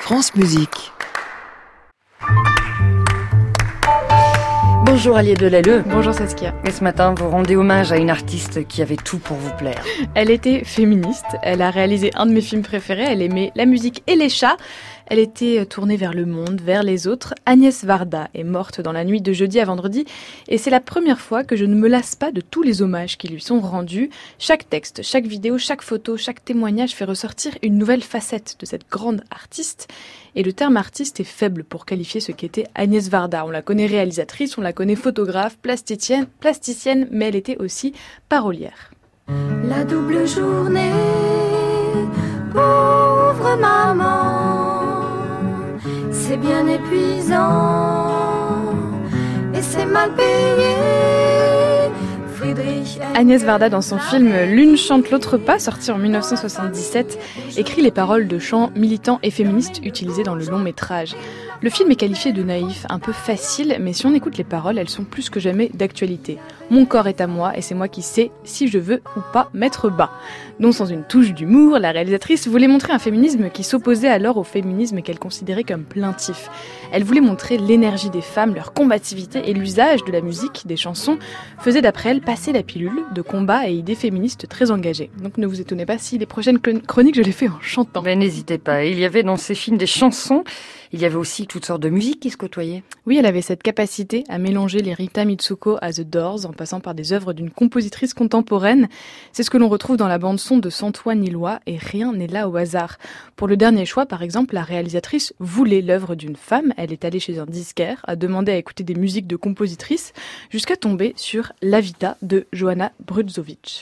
France Musique. Bonjour Aliette Delalleux. Bonjour Saskia. Et ce matin, vous rendez hommage à une artiste qui avait tout pour vous plaire. Elle était féministe, elle a réalisé un de mes films préférés, elle aimait la musique et les chats. Elle était tournée vers le monde, vers les autres. Agnès Varda est morte dans la nuit de jeudi à vendredi et c'est la première fois que je ne me lasse pas de tous les hommages qui lui sont rendus. Chaque texte, chaque vidéo, chaque photo, chaque témoignage fait ressortir une nouvelle facette de cette grande artiste. Et le terme artiste est faible pour qualifier ce qu'était Agnès Varda. On la connaît réalisatrice, on la connaît photographe, plasticienne, mais elle était aussi parolière. La double journée, pauvre maman, c'est bien épuisant et c'est mal payé. Agnès Varda, dans son film L'une chante, l'autre pas, sorti en 1977, écrit les paroles de chants militants et féministes utilisés dans le long métrage. Le film est qualifié de naïf, un peu facile, mais si on écoute les paroles, elles sont plus que jamais d'actualité. Mon corps est à moi et c'est moi qui sais si je veux ou pas mettre bas. Non sans une touche d'humour, la réalisatrice voulait montrer un féminisme qui s'opposait alors au féminisme qu'elle considérait comme plaintif. Elle voulait montrer l'énergie des femmes, leur combativité et l'usage de la musique, des chansons, faisait d'après elle passer la pilule de combats et idées féministes très engagées. Donc ne vous étonnez pas si les prochaines chroniques je les fais en chantant. Mais n'hésitez pas, il y avait dans ces films des chansons, il y avait aussi toutes sortes de musiques qui se côtoyaient. Oui, elle avait cette capacité à mélanger les Rita Mitsuko à The Doors en passant par des œuvres d'une compositrice contemporaine. C'est ce que l'on retrouve dans la bande-son de Santoine Illois et rien n'est là au hasard. Pour le dernier choix, par exemple, la réalisatrice voulait l'œuvre d'une femme. Elle est allée chez un disquaire, a demandé à écouter des musiques de compositrices jusqu'à tomber sur La Vita de Johanna Brudzovic.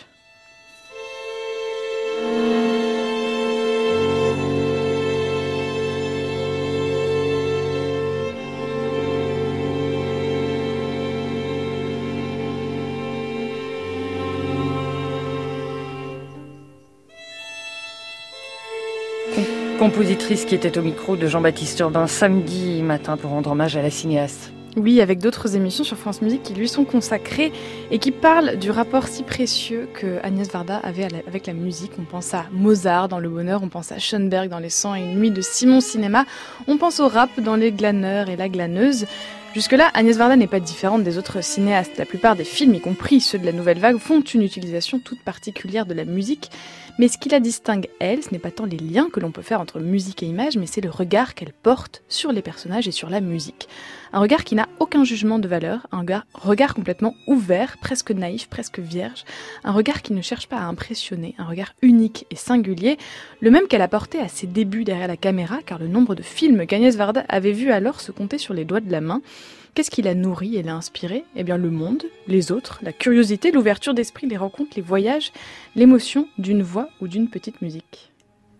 Compositrice qui était au micro de Jean-Baptiste Urbain samedi matin pour rendre hommage à la cinéaste. Oui, avec d'autres émissions sur France Musique qui lui sont consacrées et qui parlent du rapport si précieux que Agnès Varda avait avec la musique. On pense à Mozart dans Le Bonheur, on pense à Schoenberg dans Les 101 nuits de Simon Cinéma, on pense au rap dans Les Glaneurs et La Glaneuse. Jusque-là, Agnès Varda n'est pas différente des autres cinéastes. La plupart des films, y compris ceux de la Nouvelle Vague, font une utilisation toute particulière de la musique. Mais ce qui la distingue, elle, ce n'est pas tant les liens que l'on peut faire entre musique et image, mais c'est le regard qu'elle porte sur les personnages et sur la musique. Un regard qui n'a aucun jugement de valeur, un regard complètement ouvert, presque naïf, presque vierge, un regard qui ne cherche pas à impressionner, un regard unique et singulier, le même qu'elle a porté à ses débuts derrière la caméra, car le nombre de films qu'Agnès Varda avait vu alors se comptait sur les doigts de la main. Qu'est-ce qui l'a nourri et l'a inspiré ? Eh bien le monde, les autres, la curiosité, l'ouverture d'esprit, les rencontres, les voyages, l'émotion d'une voix ou d'une petite musique.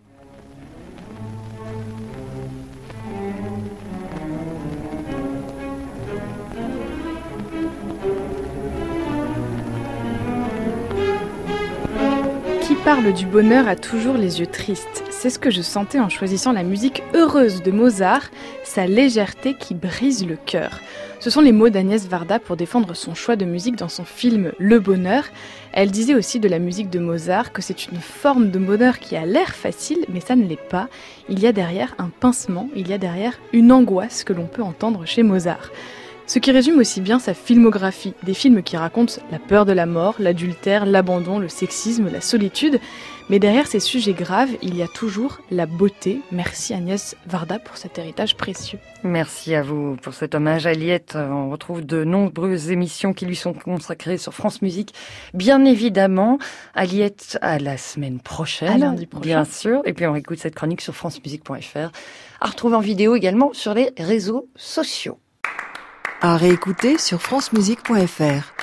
Qui parle du bonheur a toujours les yeux tristes. C'est ce que je sentais en choisissant la musique heureuse de Mozart, sa légèreté qui brise le cœur. Ce sont les mots d'Agnès Varda pour défendre son choix de musique dans son film Le Bonheur. Elle disait aussi de la musique de Mozart que c'est une forme de bonheur qui a l'air facile, mais ça ne l'est pas. Il y a derrière un pincement, il y a derrière une angoisse que l'on peut entendre chez Mozart. Ce qui résume aussi bien sa filmographie, des films qui racontent la peur de la mort, l'adultère, l'abandon, le sexisme, la solitude. Mais derrière ces sujets graves, il y a toujours la beauté. Merci Agnès Varda pour cet héritage précieux. Merci à vous pour cet hommage à Aliette. On retrouve de nombreuses émissions qui lui sont consacrées sur France Musique. Bien évidemment, Aliette à la semaine prochaine. À lundi prochain. Bien sûr. Et puis on écoute cette chronique sur francemusique.fr. À retrouver en vidéo également sur les réseaux sociaux. À réécouter sur francemusique.fr.